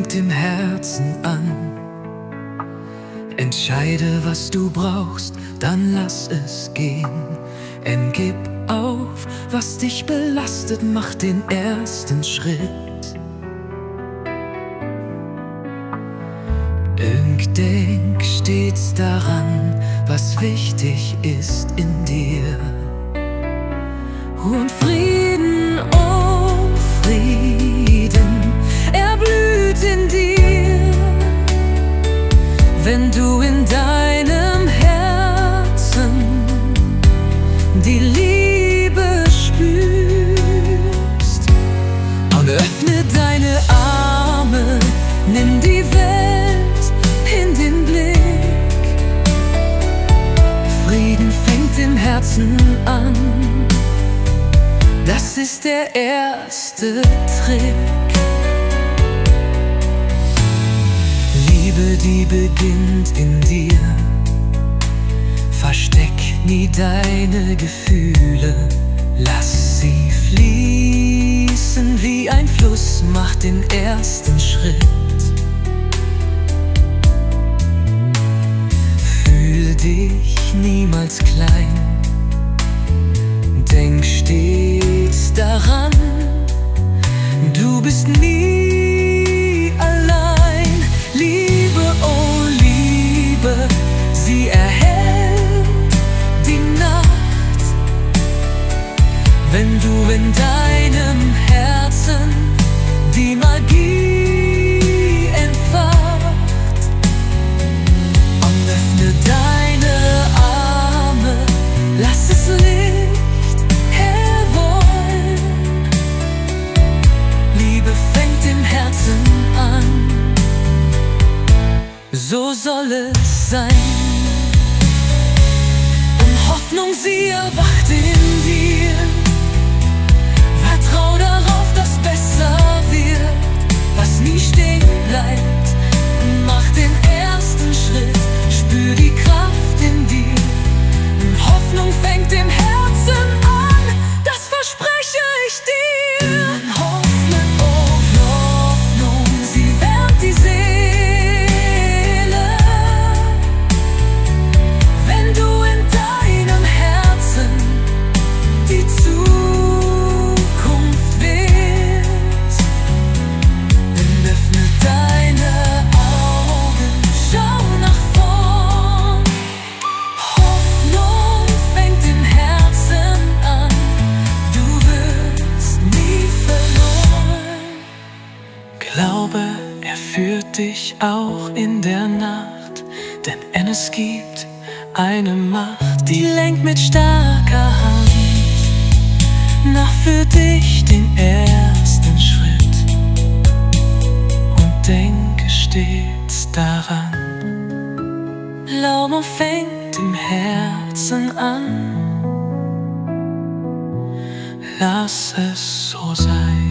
fängt im Herzen an. Entscheide, was du brauchst, dann lass es gehen. Gib auf, was dich belastet, mach den ersten Schritt. Denk stets daran, was wichtig ist in dir. Und Frieden, oh Frieden, er blüht in dir, wenn du in deinem Herzen die Liebe spürst. Und öffne deine Arme, nimm die Welt in den Blick. Frieden fängt im Herzen an, das ist der erste Trick. Liebe, die beginnt in dir. Versteck nie deine Gefühle, lass sie fließen wie ein Fluss, mach den ersten Schritt. Fühl dich niemals klein, denk stets daran, du bist nie allein. Liebe, oh Liebe, sie erhält die Nacht, wenn du in deinem Herzen die Magie entfacht. Und öffne deine Arme, lass es Licht herwollen. Liebe fängt im Herzen an, so soll es sein. Und Hoffnung, sie erwacht in dir. Vertrau darauf, dass besser wird, was nie stehen bleibt. Mach den ersten Schritt, spür die Kraft in dir. Und Hoffnung fängt im Herzen an, das verspreche ich dir. Hoffnung, oh Hoffnung, sie wärmt die Seele, wenn du in deinem Herzen die Zukunft wählst. Dann öffne deine Augen, schau nach vorn. Hoffnung fängt im Herzen an, du wirst nie verloren. Glaube, er führt dich auch in der Nacht, denn es gibt eine Macht, die lenkt mit starker Hand nach für dich den ersten Schritt. Und denke stets daran, Glaube fängt im Herzen an, lass es so sein.